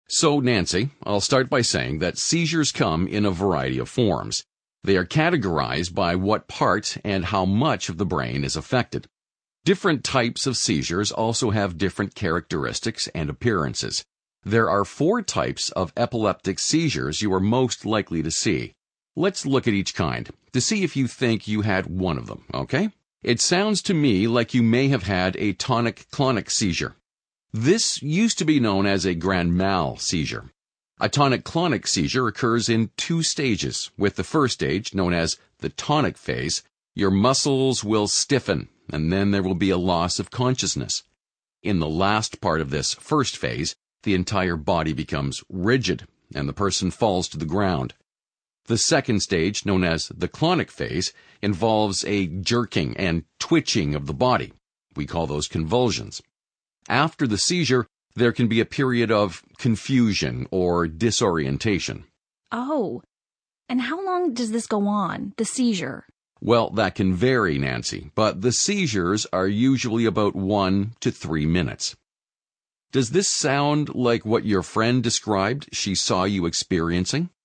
So, Nancy, I'll start by saying that seizures come in a variety of forms. They are categorized by what part and how much of the brain is affected. Different types of seizures also have different characteristics and appearances. There are 4 types of epileptic seizures you are most likely to see. Let's look at each kind to see if you think you had one of them, okay? It sounds to me like you may have had a tonic-clonic seizure. This used to be known as a grand mal seizure. A tonic-clonic seizure occurs in 2 stages. With the first stage, known as the tonic phase, your muscles will stiffen, and then there will be a loss of consciousness. In the last part of this first phase, the entire body becomes rigid, and the person falls to the ground. The second stage, known as the clonic phase, involves a jerking and twitching of the body. We call those convulsions. After the seizure, there can be a period of confusion or disorientation. Oh, and how long does this go on, the seizure? Well, that can vary, Nancy, but the seizures are usually about 1 to 3 minutes. Does this sound like what your friend described she saw you experiencing?